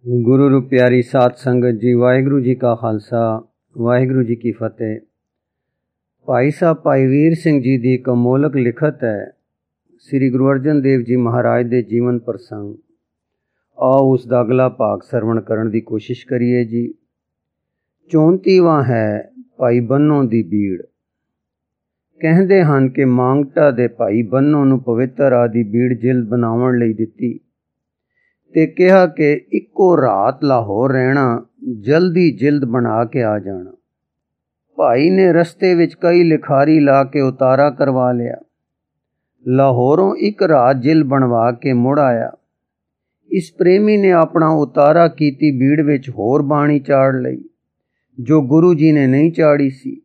गुरु रू प्यारी साध संगत जी, वाहिगुरु जी का खालसा वाहिगुरु जी की फतेह। भाई साहब भाई वीर सिंह जी की एक अमोलक लिखत है श्री गुरु अर्जन देव जी महाराज के जीवन प्रसंग। आओ उसका अगला भाग सरवण करने की कोशिश करिए जी। 34वां है भाई बन्नो दी बीड़। कहते हैं कि मांगटा दे भाई बन्नो नूं पवित्र आदि बीड़ जिल्द बनावन लई दिती ते कहा कि इक्को रात लाहौर रहना, जल्दी जिल्द बना के आ जाना। भाई ने रस्ते विच कई लिखारी ला के उतारा करवा लिया। लाहौरों एक रात जिल्द बनवा के मुड़ आया। इस प्रेमी ने अपना उतारा कीती बीड़ विच होर बाणी चाड़ लई जो गुरु जी ने नहीं चाड़ी सी।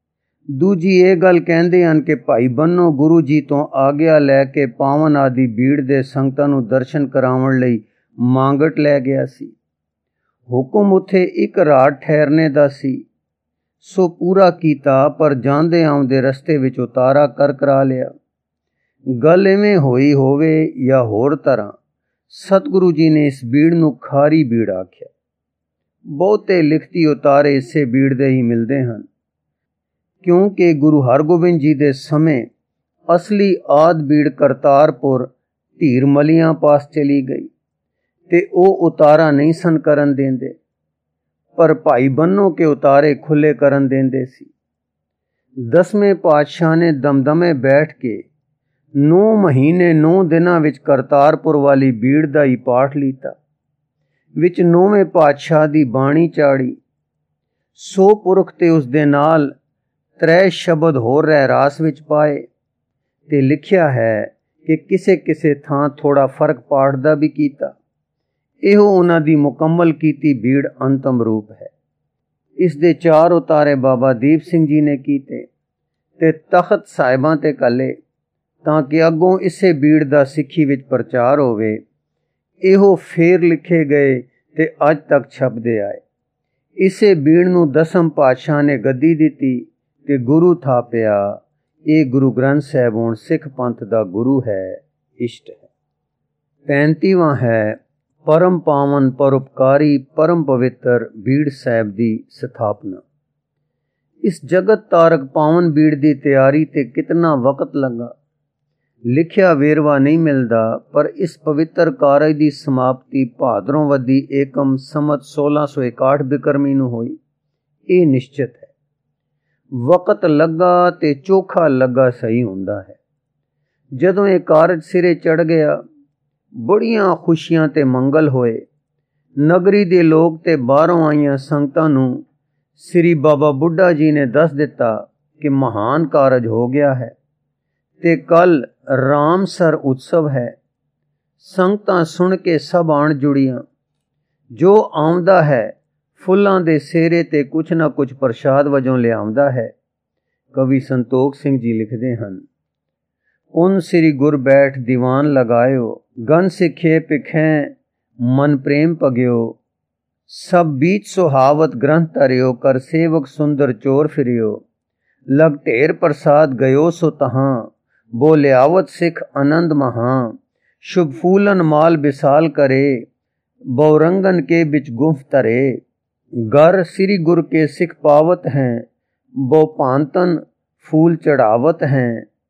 दूजी ये गल कहंदे हन कि भाई बन्नो गुरु जी तो आग्या लैके पावन आदि बीड़ दे संगतां नूं दर्शन करावन लई मांगट लै गया सी। हुक्म उत्थे एक रात ठहरने दा सी, सो पूरा कीता, पर जांदे आउंदे रस्ते विच उतारा कर करा लिया। गल इवें होई होवे या होर तरह, सतगुरु जी ने इस बीड़ नूं खारी बीड़ आख्या। बहुते लिखती उतारे इसे बीड़ दे ही मिलदे हन, क्योंकि गुरु हरगोबिंद जी दे समय असली आद बीड़ करतारपुर धीर मलियां पास चली गई ते ओ उतारा नहीं सन करन देंदे, पर भाई बन्नो के उतारे खुले करन देंदे सी। 10वें पातशाह ने दमदमे बैठ के 9 महीने 9 दिनां विच करतारपुर वाली बीड़ दा ही पाठ लीता। विच 9वें पातशाह दी बाणी चाड़ी। 100 पुरख ते उस दे नाल 3 शब्द होर रहरास विच पाए ते लिखिया है कि किसे किसे थां थोड़ा फर्क पाठ दा भी कीता। ਇਹੋ ਉਹਨਾਂ ਦੀ ਮੁਕੰਮਲ ਕੀਤੀ बीड़ अंतम रूप है। इस दे 4 उतारे बाबा दीप सिंह जी ने कीते ते तख्त साहिबां ते कले तां कि अगों इसे बीड़ दा सिੱਖੀ विच प्रचार होवे। ਇਹੋ फेर लिखे गए ते अज तक छपदे आए। इसे बीड़ नूं 10वें पातशाह ने गद्दी दिती ते गुरु थापिया। ਇਹ गुरु ग्रंथ साहिब हुण सिख पंथ दा गुरु है, इष्ट है। 35वां है परम पावन परोपकारी परम पवित्र बीड़ साहिब दी स्थापना। इस जगत तारक पावन बीड़ दी तैयारी ते कितना वक्त लगा, लिखिया वेरवा नहीं मिलदा, पर इस पवित्र कारज दी समाप्ति भादरों वदी एकम संमत 1661 बिक्रमी नूं होई, ये निश्चित है। वक्त लगा ते चोखा लगा सही हुंदा है। जदों ये कारज सिरे चढ़ गया, बड़ियां खुशियां ते मंगल होए। नगरी दे लोग ते बाहरों आईयां संगतां नूं श्री बाबा बुड्ढा जी ने दस दिता कि महान कारज हो गया है ते कल रामसर उत्सव है। संगतां सुन के सब आण जुड़ियां। जो आउंदा है फुल्लां दे सेरे ते कुछ ना कुछ प्रसाद वजों लियाउंदा है। कवि संतोख सिंह जी लिखदे हन, उन श्री गुर बैठ दीवान लगायो, गन सिखे पिखें मन प्रेम पग्यो, सब बीच सुहावत ग्रंथ तरियो, कर सेवक सुंदर चोर फिरियो, लग ढेर प्रसाद गयो सो तहां, बोले आवत सिख आनंद महा, शुभ फूलन माल बिसाल करे, बहुरंगन के बिच गुफ तरे, घर श्री गुर के सिख पावत हैं, बहु पांतन फूल चढ़ावत हैं,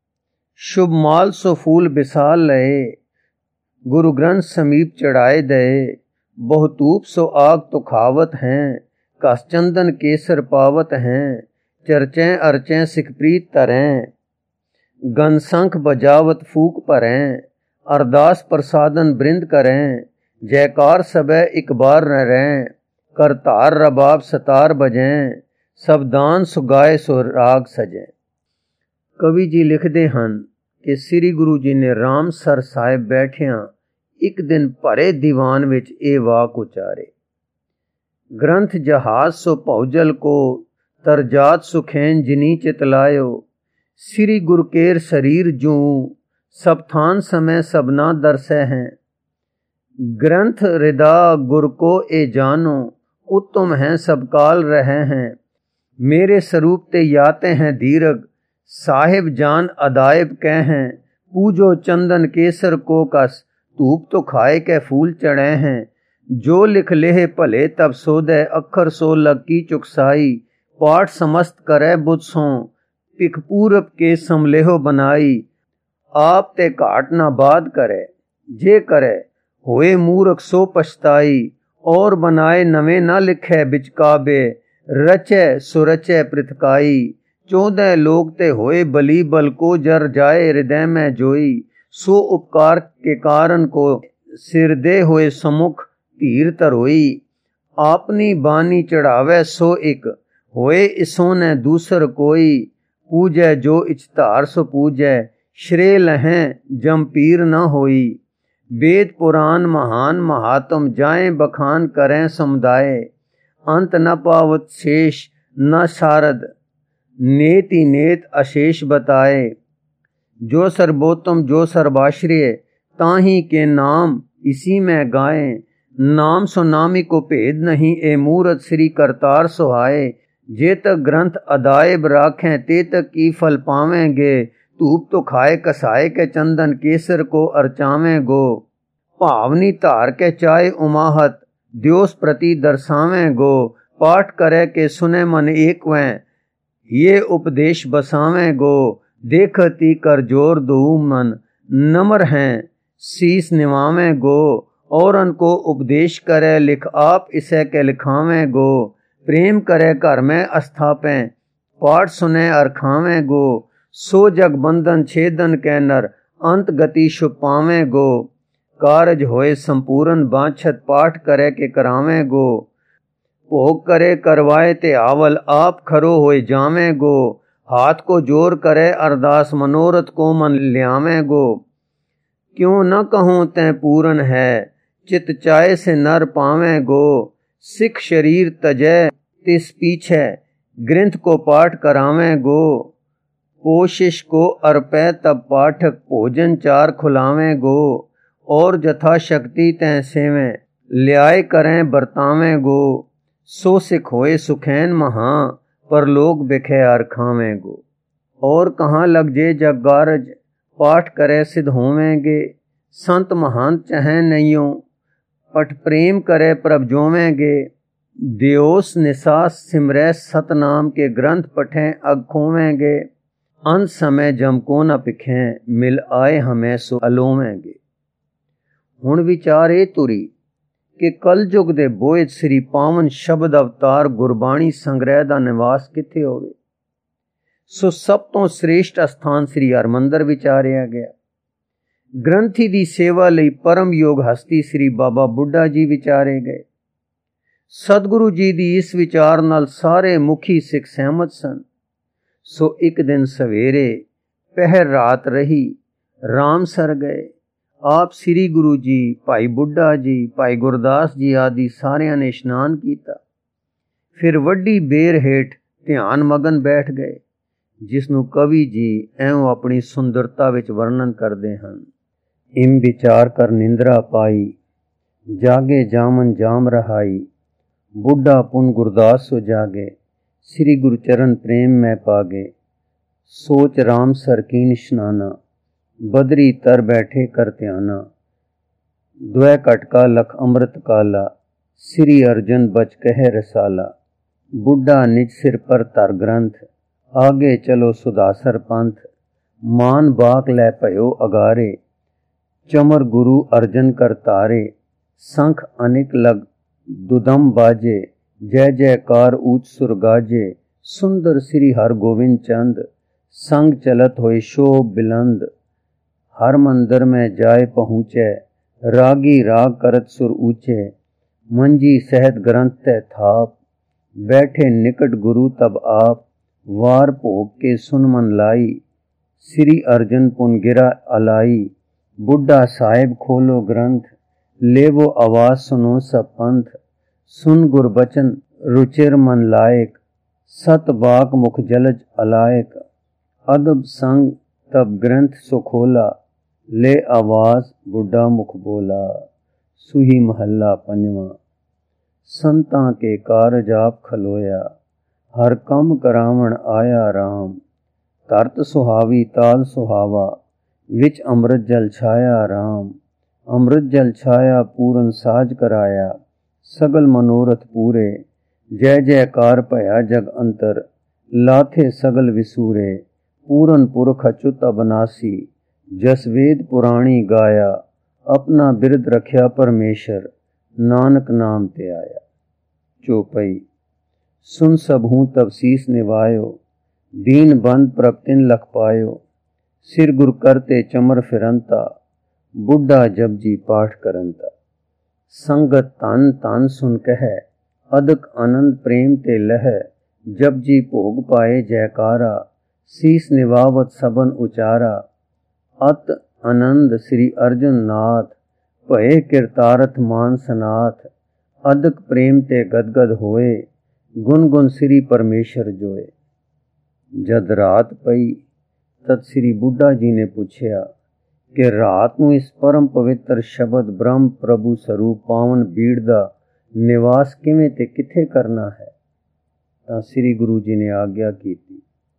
शुभ माल सो फूल बिसाल लए, गुरु ग्रंथ समीप चढ़ाए दए, बहुतूप सो आग तो खावत हैं, कस चंदन केसर पावत हैं, चर्चें अर्चें सिख प्रीत तरें, गन शंख बजावत फूक भरें, अरदास प्रसादन बृंद करें, जयकार सबे एक बार न रहें, कर तार रबाब सतार बजें, सब दान सुगाए सो राग सजें। कवि जी लिखते हैं कि श्री गुरु जी ने रामसर साहिब बैठिया एक दिन भरे दीवान विच ये वाक उचारे, ग्रंथ जहाज सो भौजल को तरजात सुखैन जिनी चितलायो, श्री गुरु केर शरीर जू सब थान समय सबना दरसै हैं, ग्रंथ हृदा गुर को ए जानो, उत्तम हैं सब काल रहे हैं, मेरे स्वरूप ते याते हैं दीर्घ, साहिब जान अदायब कह हैं, पूजो चंदन केसर को कस, धूप तो खाए के फूल चढ़े हैं, जो लिख लेह भले तब सोदै, अखर सो लग की चुकसाई। पाठ समस्त करे बुध सो, पिख पूरब के समलेहो बनाई। आप ते घाट ना बाद करे, जे करे होए मूर्ख सो पछताई। और बनाए नवे ना लिखे बिच काबे, रचै सुरचै पृथकाई। 14 लोग ते होए बली, बल को जर जाए हृदय में जोई। सो उपकार के कारण को सिर दे होए समुख, धीर तरोई। आपनी बानी चढ़ावे सो एक, होए इसों ने दूसर कोई। पूजै जो इचतार सो पूजै, श्रेय लहें जम पीर न होई। वेद पुराण महान महात्म, जाए बखान करें समुदाय। अंत न पावत शेष न शारद, नेत ही नेत अशेष बताए। जो सर्वोत्तम जो सर्वाश्रय, ताही के नाम इसी में गाए। नाम सो नामी को भेद नहीं, ए मूरत श्री करतार सुहाए। जे तक ग्रंथ अदायब राखें, ते तक की फल पावेंगे। धूप तो खाए कसाए के, चंदन केसर को अर्चावें गो। भावनी धार के चाय उमाहत, द्योस प्रति दर्शावें गो। पाठ करे के सुने मन एक वैं, ये उपदेश बसावें गो। देखती कर जोर दो मन, नम्र हैं शीस निवावें गो। औरन को उपदेश करे लिख, आप इसे के लिखावें गो। प्रेम करे घर में अस्थापें, पाठ सुने अर खावें गो। सो जग बंधन छेदन के नर, अंत गति शुभ पावें गो। कारज होए संपूर्ण बाछत, पाठ करे के करावें गो। भोग करे करवाए ते आवल, आप खरो होए जावें गो। हाथ को जोर करे अरदास, मनोरथ को मन ल्यावें गो। क्यों न कहूँ तैं पूरन है, चित चाय से नर पावें गो। सिख शरीर तजै तिस पीछे, ग्रंथ को पाठ करावें गो। कोशिश को अर्पै तब पाठक, भोजन चार खुलावें गो। और जथा शक्ति तैं सेवें, ल्याय करें बरतावें गो। सो सिख होए सुखैन महा, पर लोग बिखे आर खावें गो। और कहाँ लग जे जग गारज, पाठ करे सिद्ध होवेंगे। संत महंत चहें नैयों, पठ प्रेम करे प्रभ जोवेंगे। दियोस निसास सिमरै सतनाम के, ग्रंथ पठें अग खोवेंगे। अंत समय जम को न पिखें, मिल आए हमें सो अलोवेंगे। हुण विचार ए तुरी कि कलयुग दे बोझ श्री पावन शब्द अवतार गुरबाणी संग्रह दा निवास किथे होवे। सो सब तो श्रेष्ठ स्थान श्री हरमंदर विचारिया गया। ग्रंथी दी सेवा लई परम योग हस्ती श्री बाबा बुड्ढा जी विचारे गए। सतगुरु जी दी इस विचार नाल सारे मुखी सिख सहमत सन। सो एक दिन सवेरे पहर रात रही, राम सर गए। आप श्री गुरु जी, भाई बुड्ढा जी, भाई गुरदास जी आदि सारियां ने इशनान किया। फिर वड्डी बेर हेठ ध्यान मगन बैठ गए, जिसनों कवि जी एवं अपनी सुंदरता विच वर्णन करते हैं। इम विचार कर निंद्रा पाई, जागे जामन जाम रहाई। बुड्ढा पुन गुरदास सो जागे, श्री गुरु चरण प्रेम में पागे। सोच राम सर कीन स्नाना, बदरी तर बैठे कर त्याना। द्वै कटका लख अमृत काला, श्री अर्जन बच कह रसाला। बुड्ढा निज सिर पर तर ग्रंथ, आगे चलो सुदासर पंथ। मान बाक लै भयो अगारे, चमर गुरु अर्जन कर तारे। संख अनिक लग दुदम बाजे, जय जयकार ऊंच सुर गाजे। सुंदर श्री हर गोविंद चंद, संग चलत होए शोभ बिलंद। हर मंदिर में जाए पहुँचे, रागी राग करत सुर ऊंचे। मंजी सहत ग्रंथ ते थाप, बैठे निकट गुरु तब आप। वार भोग के सुन मन लाई, श्री अर्जन पुन गिरा अलाई। बुड्ढा साहिब खोलो ग्रंथ, लेवो आवाज सुनो सब पंथ। सुन गुर बचन रुचिर मन लायक, सत बाक मुख जलज अलायक। अदब संग तब ग्रंथ सो खोला, ले आवाज बुड्ढा मुख बोला। सुही महला पंजवा। संतां के कारज आप खलोया, हर कम करावण आया राम। तरत सुहावी ताल सुहावा, विच अमृत जल छाया राम। अमृत जल छाया पूरन साज कराया, सगल मनोरथ पूरे, जय जयकार भया जग अंतर, लाथे सगल विसूरे, पूरन पुरख अच्युत अबनासी, जस वेद पुराणी गाया, अपना बिरद रखिया परमेश्वर, नानक नाम ते आया। चौपाई। सुन सब हूँ तब शीस निभायो, दीन बंद प्रगतिन लख पायो, सिर गुर करते चमर फिरंता, बुढ़ा जपजी पाठ करंता। संगत तन तन सुन कह, अदक आनंद प्रेम ते लह, जपजी भोग पाए जयकारा, शीस निभावत सबन उचारा। अत आनंद श्री अर्जुन नाथ, भये किरतारथ मान सनाथ, अदक प्रेम ते गदगद होए, गुण गुण श्री परमेश्वर जोए। जद रात पई तद श्री बुढ़ा जी ने पूछया कि रात नूं इस परम पवित्र शब्द ब्रह्म प्रभु स्वरूप पावन बीड़ दा निवास किवें ते किथे करना है। तां श्री गुरु जी ने आग्या कीती,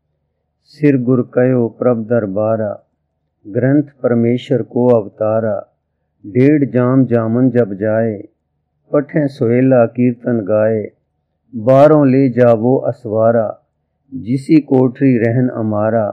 सिर गुर कयो प्रभ दरबारा, ग्रंथ परमेश्वर को अवतारा, डेढ़ जाम जामन जब जाए, पठे सोहेला कीर्तन गाए, बारों ले जावो असवारा, जिसी कोठरी रहन अमारा,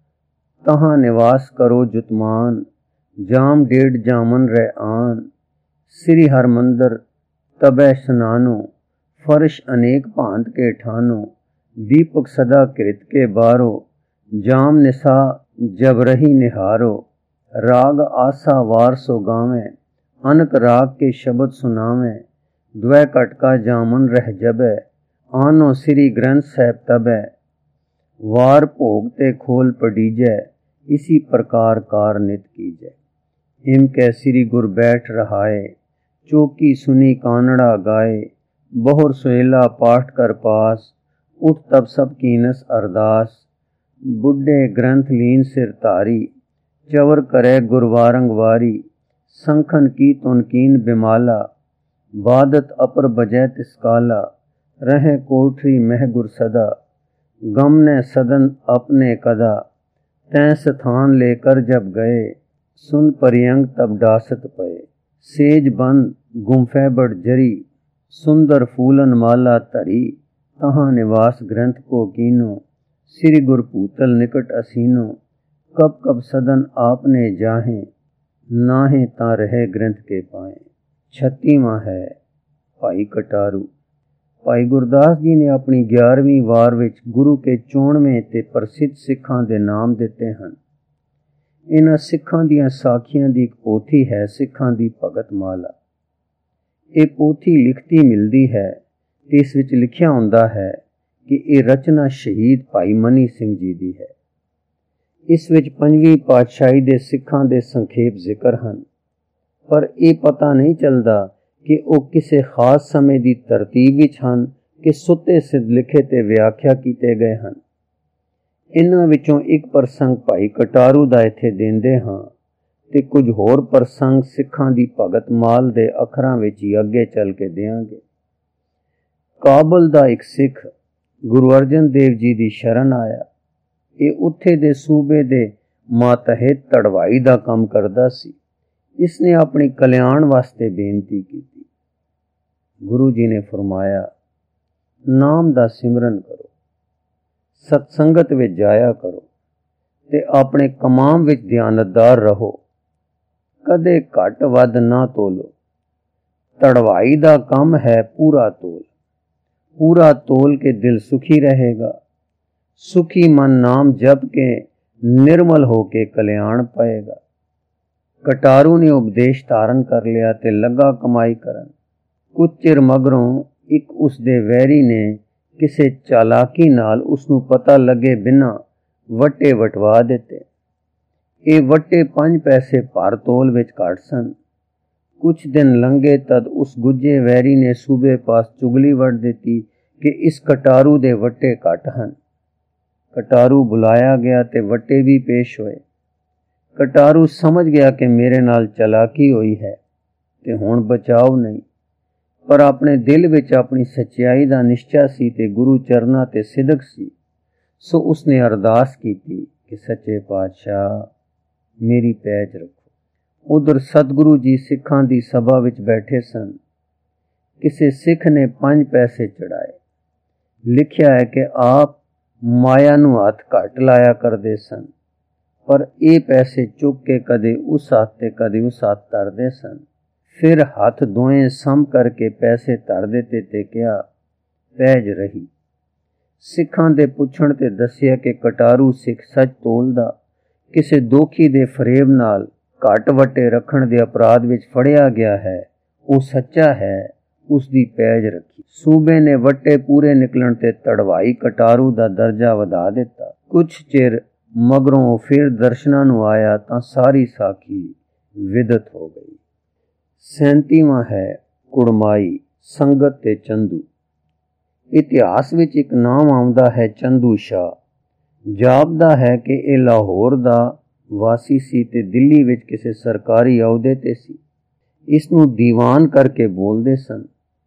तहाँ निवास करो जुतमान, जाम डेढ़ जामन रह आन। श्री हरमंदर तबै स्नानो, फर्श अनेक भांत के ठानो, दीपक सदा कृत के बारो, जाम निशा जब रही निहारो, राग आसा वार सो गावें, अनक राग के शब्द सुनावें, द्वै कटका जामन रह जबै, आनो श्री ग्रंथ साहिब तबै, वार भोग ते खोल पड़ीजै, इसी प्रकार कार नित कीजै। हिम कै श्री गुर बैठ रहाए, चौकी सुनी कानड़ा गाए, बहुर सोहेला पाठ कर पास, उठ तब सब कीनस अरदास। बुढ़े ग्रंथ लीन सिर धारी, चवर करे गुरवारंग वारी, संखन की तुन कीन बिमाला, बादत अपर बजै तिसकाला, रहे कोठरी मह गुर सदा, गम ने सदन अपने कदा, तैं स्थान लेकर जब गए, सुन परियंग तब डासत पए, सेज बंद गुम्फे बड़ जरी, सुंदर फूलन माला धरी, तहाँ निवास ग्रंथ को कीनो, श्री गुर पूतल निकट असीनो, कब कब सदन आपने जाहें, नाहें ता रहे ग्रंथ के पाएं। 36वां है भाई कटारू। भाई गुरदास जी ने अपनी 11वीं वार विच गुरु के 94वें ते प्रसिद्ध सिखां दे नाम दिते हैं। इन्हां सिखां दियां साखियां दी एक पोथी है सिखां दी भगत माला। ये पोथी लिखती मिलती है ते इस विच लिखिया हुंदा है कि ये रचना शहीद भाई मनी सिंह जी दी है। इस विच 5वीं पातशाही दे सिखां दे संखेप जिक्र हैं, पर यह पता नहीं चलता कि वो किसी खास समय की तरतीब विच हन कि सुते सिद्ध लिखे ते व्याख्या किए गए हैं। इन्हां विचों एक प्रसंग भाई कटारू दा इत्थे देंदे हां ते कुछ होर प्रसंग सिखां दी भगत माल दे अखरां विच ही अगे चल के देंगे। काबल दा एक सिख गुरु अर्जन देव जी दी शरण आया। ये उत्थे दे सूबे दे मातहत तड़वाई दा काम करदा सी। इसने अपनी कल्याण वास्ते बेनती की। गुरु जी ने फरमाया, नाम दा सिमरन करो, सत्संगत विच जाया करो ते अपने कमाम विच ध्यानतदार रहो, कदे घट वध ना तोलो। तड़वाई दा काम है पूरा तोल, पूरा तोल के दिल सुखी रहेगा। सुखी मन नाम जप के निर्मल होके कल्याण पाएगा। कटारू ने उपदेश धारण कर लिया ते लगा कमाई करन। कुछ चिर मगरों एक उसदे वैरी ने किसे चालाकी नाल उसनू पता लगे बिना वट्टे वटवा दिते। ये वट्टे 5 पैसे भर तोल विच घट सन। कुछ दिन लंघे तद उस गुज्जे वैरी ने सूबे पास चुगली वड़ दी कि इस कटारू दे वट्टे घट हन। कटारू बुलाया गया ते वट्टे भी पेश होए। कटारू समझ गया कि मेरे नाल चालाकी हुई है ते हुण बचाव नहीं, पर अपने दिल विच अपनी सच्चाई दा निश्चय सी ते गुरु चरना ते सिदक सी। सो उसने अरदास की कि सच्चे पातशाह मेरी पैज रखो। उधर सतगुरु जी सिखां दी सभा विच बैठे सन। किसी सिख ने 5 पैसे चढ़ाए। लिखिया है कि आप माया नूं हथ घट लाया करदे सन, पर ये पैसे चुक के कदे उस हाथ ते कदे उस हाथ धरदे सन। फिर हाथ दोएं सम करके पैसे धर दिते ते कहा, पैज रही। सिखां दे पुछण ते दसिया कि कटारू सिख सच तोलदा किसी दोखी दे फरेब नाल घट वटे रखण दे अपराध विच फड़िया गया है, वो सच्चा है, उसदी पैज रखी। सूबे ने वटे पूरे निकलण ते तड़वाई कटारू दा दर्जा वधा दिता। कुछ चिर मगरों फिर दर्शनां नूं आया तां सारी साखी विदत हो गई। 37वां है कुड़माई संगत ते चंदू। इतिहास विच एक नाम आउंदा है चंदू शाह। जापदा है कि ਇਹ ਲਾਹੌਰ ਦਾ ਵਾਸੀ ਸੀ ਤੇ ਦਿੱਲੀ ਵਿੱਚ ਕਿਸੇ ਸਰਕਾਰੀ ਅਹੁਦੇ ਤੇ ਸੀ। ਇਸ ਨੂੰ ਦੀਵਾਨ ਕਰਕੇ ਬੋਲਦੇ ਸਨ।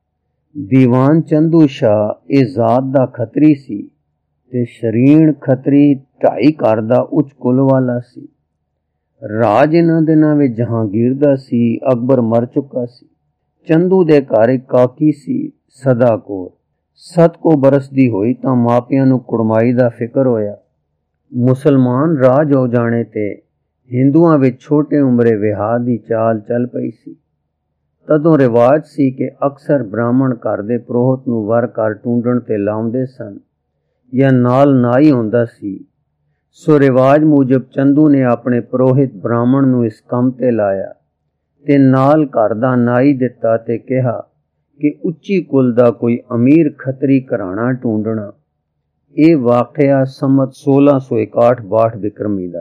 ਦੀਵਾਨ ਚੰਦੂ ਸ਼ਾਹ ਇਹ ਜ਼ਾਤ ਦਾ ਖੱਤਰੀ ਸੀ ਤੇ ਸ਼ਰੀਣ ਖੱਤਰੀ 2.5 ਘਰ ਦਾ ਉੱਚ ਕੁਲ ਵਾਲਾ ਸੀ। ਰਾਜ ਇਹਨਾਂ ਦਿਨਾਂ ਵਿੱਚ ਜਹਾਂਗੀਰ ਦਾ ਸੀ। ਅਕਬਰ ਮਰ ਚੁੱਕਾ ਸੀ। ਚੰਦੂ ਦੇ ਘਰ ਇੱਕ ਕਾਕੀ ਸੀ ਸਦਾ ਕੌਰ। 7 ਕੋ ਬਰਸ ਦੀ ਹੋਈ ਤਾਂ ਮਾਪਿਆਂ ਨੂੰ ਕੁੜਮਾਈ ਦਾ ਫਿਕਰ ਹੋਇਆ। ਮੁਸਲਮਾਨ ਰਾਜ ਹੋ ਜਾਣੇ ਤੇ ਹਿੰਦੂਆਂ ਵਿੱਚ ਛੋਟੇ ਉਮਰੇ ਵਿਆਹ ਦੀ ਚਾਲ ਚੱਲ ਪਈ ਸੀ। ਤਦੋਂ ਰਿਵਾਜ ਸੀ ਕਿ ਅਕਸਰ ਬ੍ਰਾਹਮਣ ਘਰ ਦੇ ਪ੍ਰੋਹਤ ਨੂੰ ਵਰ ਘਰ ਟੂੰਡਣ ਤੇ ਲਾਉਂਦੇ ਸਨ ਜਾਂ ਨਾਲ ਨਾਈ ਹੁੰਦਾ ਸੀ। ਸੋ ਰਿਵਾਜ ਮੁਜਬ ਚੰਦੂ ਨੇ ਆਪਣੇ ਪ੍ਰੋਹਿਤ ਬ੍ਰਾਹਮਣ ਨੂੰ ਇਸ ਕੰਮ ਤੇ ਲਾਇਆ ਤੇ ਨਾਲ ਘਰ ਦਾ ਨਾਈ ਦਿੱਤਾ ਤੇ ਕਿਹਾ ਕਿ ਉੱਚੀ ਕੁਲ ਦਾ ਕੋਈ ਅਮੀਰ ਖੱਤਰੀ ਘਰਾਣਾ ਢੂੰਡਣਾ। ਇਹ ਵਾਕਿਆ ਸੰਮਤ 1661-62 ਬਿਕਰਮੀ ਦਾ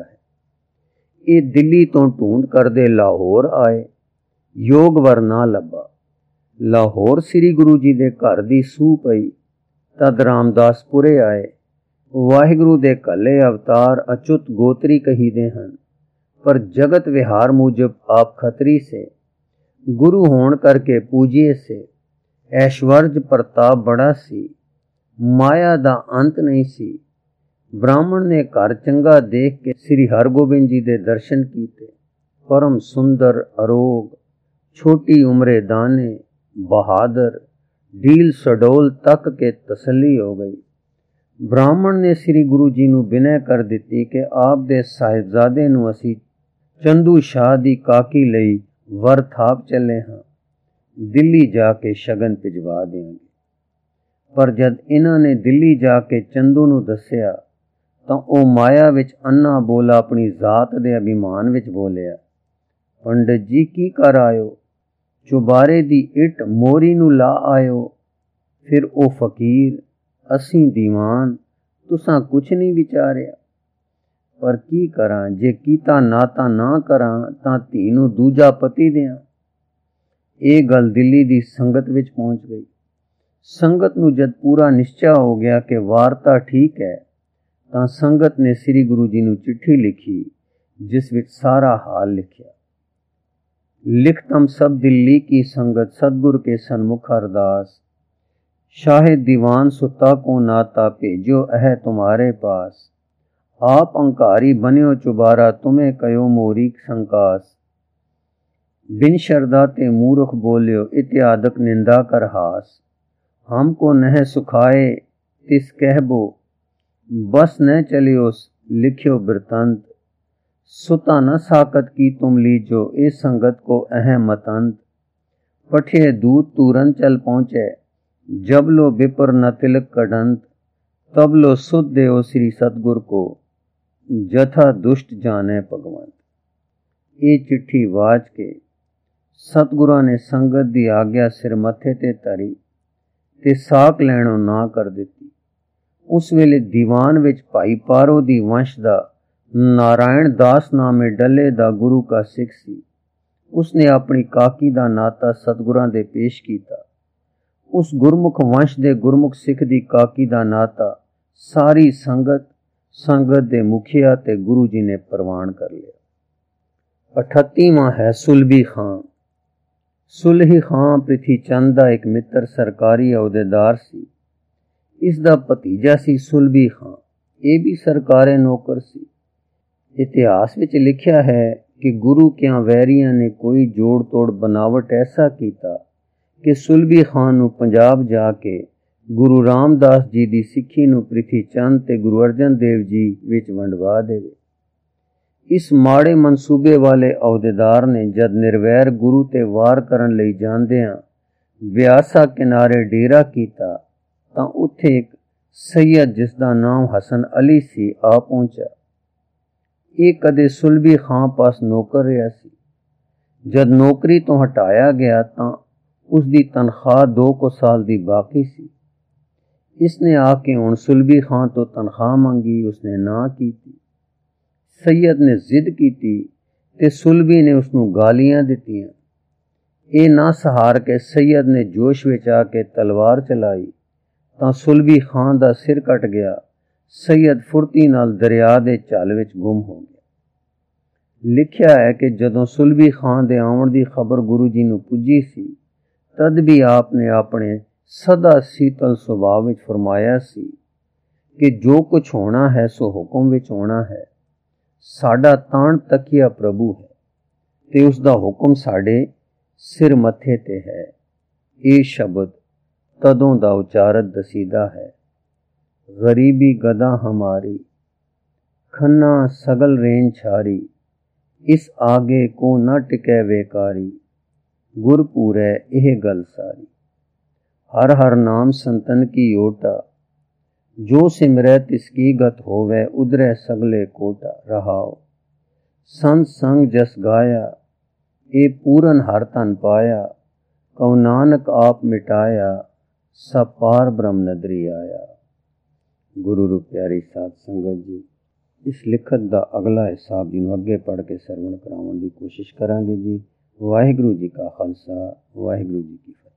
ਹੈ। ਇਹ ਦਿੱਲੀ ਤੋਂ ਢੂੰਡ ਕਰਦੇ ਲਾਹੌਰ ਆਏ। ਯੋਗ ਵਰ ਨਾ ਲੱਭਾ। ਲਾਹੌਰ ਸ੍ਰੀ ਗੁਰੂ ਜੀ ਦੇ ਘਰ ਦੀ ਸੂਹ ਪਈ। ਤਦ ਰਾਮਦਾਸਪੁਰੇ ਆਏ। ਵਾਹਿਗੁਰੂ ਦੇ ਘੱਲੇ ਅਵਤਾਰ ਅਚੁੱਤ ਗੋਤਰੀ ਕਹੀਦੇ ਹਨ, ਪਰ ਜਗਤ ਵਿਹਾਰ ਮੁਜਬ ਆਪ ਖੱਤਰੀ ਸੇ। ਗੁਰੂ ਹੋਣ ਕਰਕੇ ਪੂਜੀਏ ਸੇ। ਐਸ਼ਵਰਜ ਪ੍ਰਤਾਪ ਬੜਾ ਸੀ। ਮਾਇਆ ਦਾ ਅੰਤ ਨਹੀਂ ਸੀ। ਬ੍ਰਾਹਮਣ ਨੇ ਘਰ ਚੰਗਾ ਦੇਖ ਕੇ ਸ੍ਰੀ ਹਰਗੋਬਿੰਦ ਜੀ ਦੇ ਦਰਸ਼ਨ ਕੀਤੇ। ਪਰਮ ਸੁੰਦਰ, ਅਰੋਗ, ਛੋਟੀ ਉਮਰੇ ਦਾਨੇ, ਬਹਾਦਰ, ਢੀਲ ਸਡੋਲ ਤੱਕ ਕੇ ਤਸੱਲੀ ਹੋ ਗਈ। ਬ੍ਰਾਹਮਣ ਨੇ ਸ੍ਰੀ ਗੁਰੂ ਜੀ ਨੂੰ ਬਿਨੈ ਕਰ ਦਿੱਤੀ ਕਿ ਆਪ ਦੇ ਸਾਹਿਬਜ਼ਾਦੇ ਨੂੰ ਅਸੀਂ ਚੰਦੂ ਸ਼ਾਹ ਦੀ ਕਾਕੀ ਲਈ ਵਰ ਥਾਪ ਚੱਲੇ ਹਾਂ। ਦਿੱਲੀ ਜਾ ਕੇ ਸ਼ਗਨ ਭਿਜਵਾ ਦੇਵਾਂਗੇ। ਪਰ ਜਦ ਇਹਨਾਂ ਨੇ ਦਿੱਲੀ ਜਾ ਕੇ ਚੰਦੂ ਨੂੰ ਦੱਸਿਆ ਤਾਂ ਉਹ ਮਾਇਆ ਵਿੱਚ ਅੰਨਾ ਬੋਲਾ ਆਪਣੀ ਜ਼ਾਤ ਦੇ ਅਭਿਮਾਨ ਵਿੱਚ ਬੋਲਿਆ, ਪੰਡਤ ਜੀ ਕੀ ਕਰ ਆਇਓ? ਚੁਬਾਰੇ ਦੀ ਇੱਟ ਮੋਰੀ ਨੂੰ ਲਾ ਆਇਓ। ਫਿਰ ਉਹ ਫਕੀਰ, ਅਸੀਂ ਦੀਵਾਨ, ਤੁਸਾਂ ਕੁਛ ਨਹੀਂ ਵਿਚਾਰਿਆ। ਪਰ ਕੀ ਕਰਾਂ, ਜੇ ਕੀਤਾ ਨਾਤਾ ਨਾ ਕਰਾਂ ਤਾਂ ਧੀ ਨੂੰ ਦੂਜਾ ਪਤੀ ਦਿਆਂ। ਇਹ ਗੱਲ ਦਿੱਲੀ ਦੀ ਸੰਗਤ ਵਿੱਚ ਪਹੁੰਚ ਗਈ। ਸੰਗਤ ਨੂੰ ਜਦ ਪੂਰਾ ਨਿਸ਼ਚਾ ਹੋ ਗਿਆ ਕਿ ਵਾਰਤਾ ਠੀਕ ਹੈ ਤਾਂ ਸੰਗਤ ਨੇ ਸ੍ਰੀ ਗੁਰੂ ਜੀ ਨੂੰ ਚਿੱਠੀ ਲਿਖੀ, ਜਿਸ ਵਿੱਚ ਸਾਰਾ ਹਾਲ ਲਿਖਿਆ। ਲਿਖਤਮ ਸਭ ਦਿੱਲੀ ਕੀ ਸੰਗਤ ਸਤਗੁਰ ਕੇ ਸਨਮੁਖ ਅਰਦਾਸ। ਸ਼ਾਹਿਦ ਦੀਵਾਨ ਸੁਤਾ ਕੋ ਨਾਤਾ ਭੇਜੋ ਅਹ ਤੁਮਾਰੇ ਪਾਸ। ਆਪ ਅੰਕਾਰੀ ਬਨਿਓ ਚੁਬਾਰਾ ਤੁਮੇ ਕਯੋ ਮੋਰੀ ਸੰਕਾਸ। बिन शरदा ते मूर्ख बोलियो इत्यादक निंदा कर हास। हमको नह सुखाए तिस कहबो बस न चलियो लिखियो बिरतंत। सुता न साकत की तुम लीजो इस संगत को अहम मतंत। पठे दूत तुरंत चल पहुँचे जब लो बिपर न तिलक कड़ंत। तब लो सुध देओ श्री सतगुर को जथा दुष्ट जाने भगवंत। ये चिट्ठी वाच के सतगुरां ने संगत दी आग्या सिर मथे ते धरी ते साक लैणों ना कर दिती। उस वेले दीवान विच भाई पारो दी वंश दा नारायण दास नामे डले दा गुरु का सिख सी। उसने अपनी काकी दा नाता सतगुरां दे पेश कीता। उस गुरमुख वंश दे गुरमुख सिख दी काकी दा नाता सारी संगत दे मुखिया ते गुरु जी ने प्रवान कर लिया। 38वां है सुलभी खां। सुलही खां ਪ੍ਰਿਥੀ ਚੰਦ ਦਾ ਇੱਕ ਮਿੱਤਰ ਸਰਕਾਰੀ ਅਹੁਦੇਦਾਰ ਸੀ। ਇਸ ਦਾ ਭਤੀਜਾ ਸੀ ਸੁਲਭੀ ਖਾਂ। ਇਹ ਵੀ ਸਰਕਾਰੀ ਨੌਕਰ ਸੀ। ਇਤਿਹਾਸ ਵਿੱਚ ਲਿਖਿਆ ਹੈ कि गुरु क्या वैरियां ने कोई जोड़ तोड़ बनावट ऐसा किया कि सुलभी खान नूं पंजाब जाके गुरु रामदास जी की सिक्खी नूं प्रिथी चंद ते गुरु अर्जन देव जी विच वंडवा देवे। इस माड़े मनसूबे वाले अहुदेदार ने जद निर्वैर गुरु ते वार करन लई जांदियां ब्यासा किनारे डेरा कीता तां उत्थे एक सैयद जिसदा नाम हसन अली सी आ पहुंचा। ये कदे सुलभी खां पास नौकर रहा सी। जद नौकरी तो हटाया गया तां उसकी तनख्वाह 2 साल दी बाकी सी। इसने आके हुण सुलभी खां तो तनख्वाह मंगी, उसने ना की। सैयद ने जिद की ते सुलभी ने उसनूं गालियां दित्तियां। ये ना सहार के सैयद ने जोश विच आके तलवार चलाई तां सुलभी खां दा सिर कट गया। सैयद फुर्ती नाल दरिया दे झल विच गुम हो गया। लिखिया है कि जदों सुलभी खां दे आउण दी खबर गुरु जी नूं पुजी सी तद भी आपने अपने सदा शीतल सुभाव विच फरमाया सी कि जो कुछ होना है सो हुक्म विच होना है। साडा ताण तकिया प्रभु है ते उसदा हुक्म साडे सिर मथे ते है। ये शब्द तदों दा उचारत दसीदा है। गरीबी गदा हमारी खन्ना सगल रेन छारी, इस आगे को न टिकै बेकारी, गुरपुर है यह गल सारी। हर हर नाम संतन की ओटा, जो सिमरै तिसकी गत होवे उधरै सगले कोटा। रहाओ संत संग जस गाया, ए पूरन हर तन पाया, कौ नानक आप मिटाया, सब पार ब्रह्म नदरी आया। गुरु रू प्यारी साध संगत जी, इस लिखत का अगला हिस्सा जी नूं अगे पढ़ के सरवण कराउण की कोशिश करांगे जी। वाहिगुरू जी का खालसा, वाहिगुरू जी की फतेह।